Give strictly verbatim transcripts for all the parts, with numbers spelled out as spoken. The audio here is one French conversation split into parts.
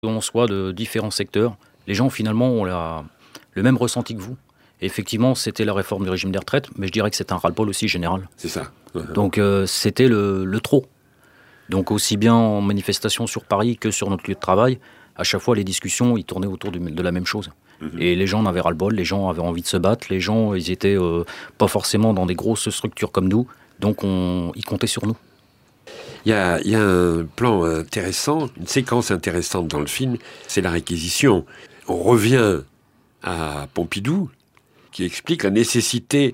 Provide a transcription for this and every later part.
On soit de différents secteurs, les gens finalement ont la, le même ressenti que vous. Et effectivement, c'était la réforme du régime des retraites, mais je dirais que c'est un ras-le-bol aussi général. C'est ça. Ouais. Donc euh, c'était le, le trop. Donc aussi bien en manifestation sur Paris que sur notre lieu de travail, à chaque fois les discussions ils tournaient autour du, de la même chose. Mmh. Et les gens en avaient ras-le-bol, les gens avaient envie de se battre, les gens ils étaient euh, pas forcément dans des grosses structures comme nous, donc on, ils comptaient sur nous. Il y, a, il y a un plan intéressant, une séquence intéressante dans le film, c'est la réquisition. On revient à Pompidou, qui explique la nécessité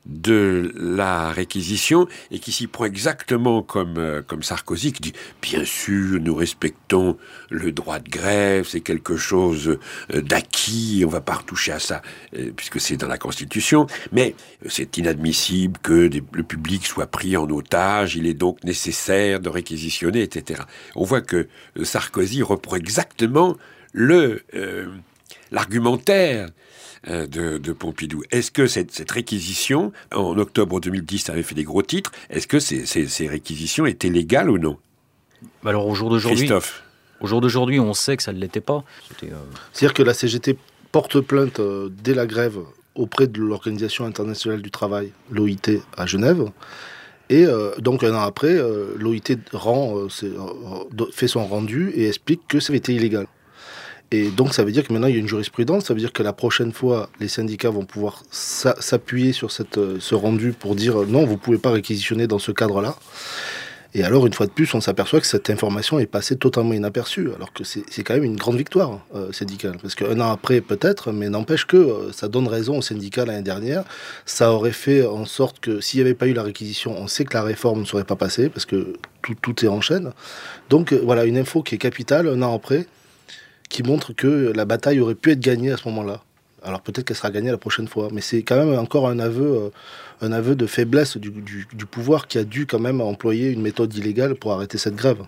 de la réquisition et qui s'y prend exactement comme, euh, comme Sarkozy, qui dit « Bien sûr, nous respectons le droit de grève, c'est quelque chose euh, d'acquis, on ne va pas retoucher à ça, euh, puisque c'est dans la Constitution, mais c'est inadmissible que des, le public soit pris en otage, il est donc nécessaire de réquisitionner, et cetera » On voit que Sarkozy reprend exactement le, euh, l'argumentaire De, de Pompidou. Est-ce que cette, cette réquisition, en octobre deux mille dix, ça avait fait des gros titres, est-ce que ces, ces, ces réquisitions étaient légales ou non? Alors au jour d'aujourd'hui, Christophe. Au jour d'aujourd'hui, on sait que ça ne l'était pas. C'était, euh... C'est-à-dire que la C G T porte plainte euh, dès la grève auprès de l'Organisation internationale du travail, l'O I T, à Genève. Et euh, donc un an après, euh, l'O I T rend, euh, euh, fait son rendu et explique que ça avait été illégal. Et donc ça veut dire que maintenant il y a une jurisprudence, ça veut dire que la prochaine fois les syndicats vont pouvoir s'appuyer sur cette, ce rendu pour dire non, vous ne pouvez pas réquisitionner dans ce cadre-là. Et alors une fois de plus on s'aperçoit que cette information est passée totalement inaperçue, alors que c'est, c'est quand même une grande victoire euh, syndicale. Parce qu'un an après peut-être, mais n'empêche que euh, ça donne raison aux syndicats l'année dernière. Ça aurait fait en sorte que s'il n'y avait pas eu la réquisition, on sait que la réforme ne serait pas passée, parce que tout, tout est en chaîne. Donc euh, voilà, une info qui est capitale un an après, qui montre que la bataille aurait pu être gagnée à ce moment-là. Alors peut-être qu'elle sera gagnée la prochaine fois, mais c'est quand même encore un aveu, euh, un aveu de faiblesse du, du, du pouvoir qui a dû quand même employer une méthode illégale pour arrêter cette grève.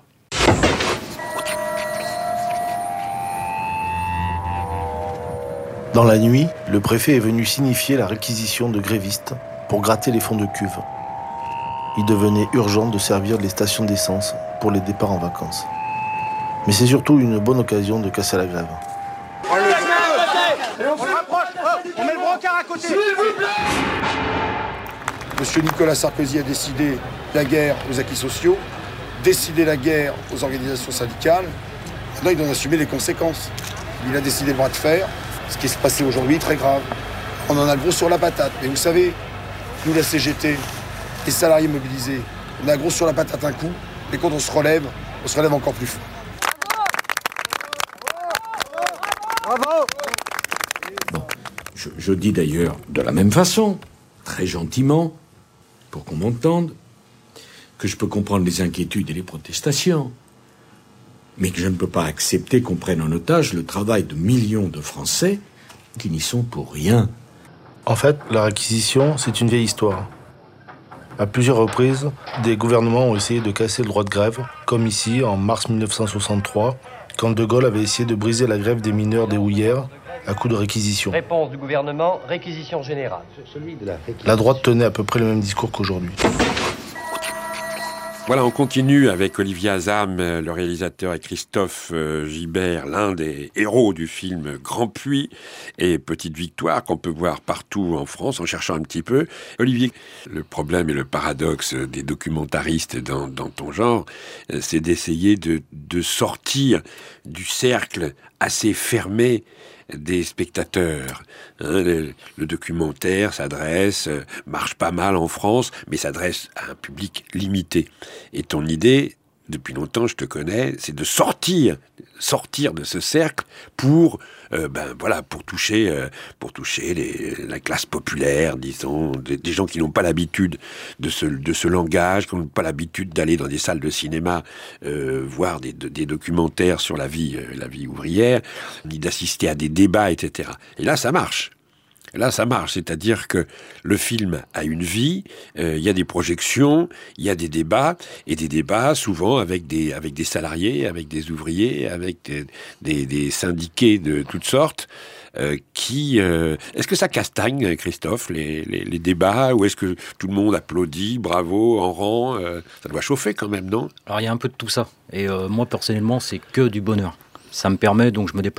Dans la nuit, le préfet est venu signifier la réquisition de grévistes pour gratter les fonds de cuve. Il devenait urgent de servir les stations d'essence pour les départs en vacances. Mais c'est surtout une bonne occasion de casser la grève. On le on le rapproche, on met le brancard à côté. S'il vous plaît. Monsieur Nicolas Sarkozy a décidé la guerre aux acquis sociaux, décidé la guerre aux organisations syndicales. Maintenant, il doit assumer les conséquences. Il a décidé le bras de fer. Ce qui s'est passé aujourd'hui est très grave. On en a le gros sur la patate. Mais vous savez, nous, la C G T, les salariés mobilisés, on a le gros sur la patate un coup, mais quand on se relève, on se relève encore plus fort. Bravo. Bon, je, je dis d'ailleurs de la même façon, très gentiment, pour qu'on m'entende, que je peux comprendre les inquiétudes et les protestations, mais que je ne peux pas accepter qu'on prenne en otage le travail de millions de Français qui n'y sont pour rien. En fait, la réquisition, c'est une vieille histoire. À plusieurs reprises, des gouvernements ont essayé de casser le droit de grève, comme ici, en mars mille neuf cent soixante-trois, quand De Gaulle avait essayé de briser la grève des mineurs des houillères à coup de réquisition. Réponse du gouvernement, réquisition générale. La droite tenait à peu près le même discours qu'aujourd'hui. Voilà, on continue avec Olivier Azam, le réalisateur, et Christophe Gibert, l'un des héros du film Grand Puits et Petite Victoire, qu'on peut voir partout en France, en cherchant un petit peu. Olivier, le problème et le paradoxe des documentaristes dans, dans ton genre, c'est d'essayer de, de sortir du cercle assez fermé des spectateurs. Hein, le, le documentaire s'adresse, euh, marche pas mal en France, mais s'adresse à un public limité. Et ton idée, depuis longtemps, je te connais, c'est de sortir, sortir de ce cercle pour, euh, ben voilà, pour toucher, euh, pour toucher les, la classe populaire, disons, des, des gens qui n'ont pas l'habitude de ce, de ce langage, qui n'ont pas l'habitude d'aller dans des salles de cinéma euh, voir des, de, des documentaires sur la vie, euh, la vie ouvrière, ni d'assister à des débats, et cetera. Et là, ça marche. Là, ça marche, c'est-à-dire que le film a une vie, euh, il y a des projections, il y a des débats, et des débats souvent avec des, avec des salariés, avec des ouvriers, avec des, des, des syndiqués de toutes sortes, euh, qui... Euh... Est-ce que ça castagne, Christophe, les, les, les débats, ou est-ce que tout le monde applaudit, bravo, en rang euh... Ça doit chauffer quand même, non? Alors, il y a un peu de tout ça, et euh, moi, personnellement, c'est que du bonheur. Ça me permet, donc je me déplace